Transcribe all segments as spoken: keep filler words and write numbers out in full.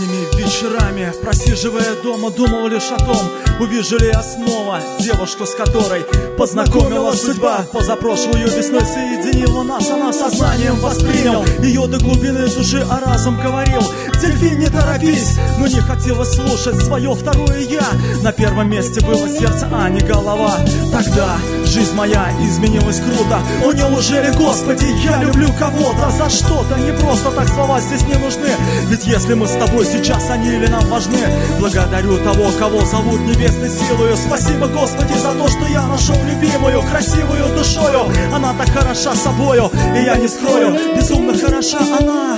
Поздними вечерами, просиживая дома, думал лишь о том, увижу ли я снова девушку, с которой познакомила судьба. Позапрошлую весной соединила нас, она сознанием воспринял ее до глубины души, а разум говорил: дельфин, не торопись. Но не хотелось слушать свое второе я. На первом месте было сердце, а не голова. Тогда жизнь моя изменилась круто. О, неужели, Господи, я люблю кого-то за что-то? Не просто так слова здесь не нужны. Ведь если мы с тобой сейчас, они ли нам важны? Благодарю того, кого зовут небесной силою. Спасибо, Господи, за то, что я нашел любимую, красивую душою. Она так хороша собою, и я не скрою, безумно хороша она.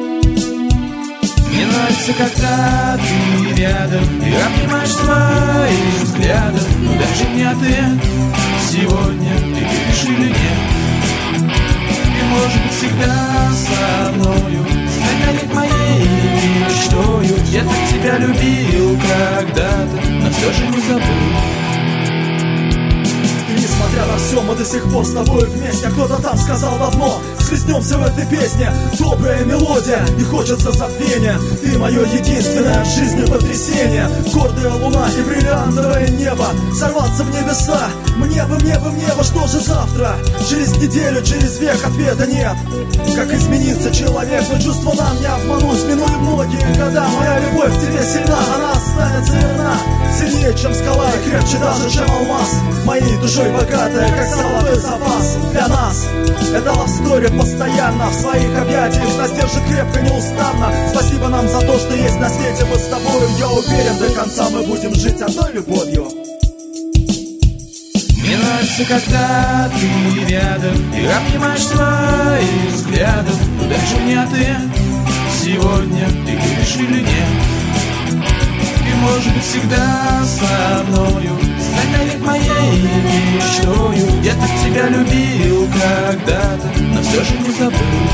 Мне нравится, когда ты рядом и обнимаешь своим взглядом. Но даже не ответ сегодня, ты любишь или нет. И может быть всегда со мною, стань навек моей мечтою. Я так тебя любил когда-то, но все же не забыл. Несмотря на все, мы до сих пор с тобой вместе. Кто-то там сказал давно: схлестнемся в этой песне. Добрая мелодия, и хочется забвения. Ты мое единственное в жизни потрясение. Гордая луна и бриллиантовое небо. Сорваться в небеса, мне бы, мне бы, мне бы. Что же завтра? Через неделю, через век ответа нет. Как изменится человек, но чувства нам не обмануть. Минули многие года, моя любовь к тебе сильна. Она останется верна, сильнее, чем скала, и крепче даже, чем алмаз. Моей душой богатая, как золотой запас. Для нас это лавстори постоянно. В своих объятиях нас держит крепко, неустанно. Спасибо нам за то, что есть на свете мы с тобою. Я уверен, до конца мы будем жить одной любовью. Мне нравится, когда ты рядом и обнимаешь своим взглядом. Но даже не ответ сегодня, ты любишь или нет. И может быть всегда со мною, стань навек моей мечтою. Я так тебя любил когда-то, но все же не забыл.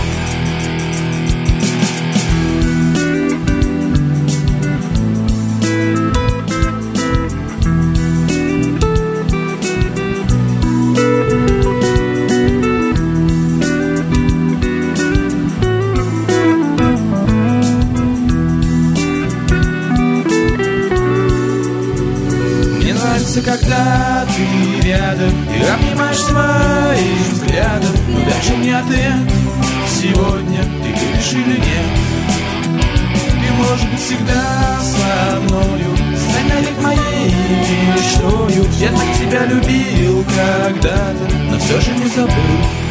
Когда ты рядом и обнимаешь своим взглядом. Но даже не ответ сегодня, ты любишь или нет. И может быть всегда со мною, стань навек моей мечтою. Я так тебя любил когда-то, но все же не забыл.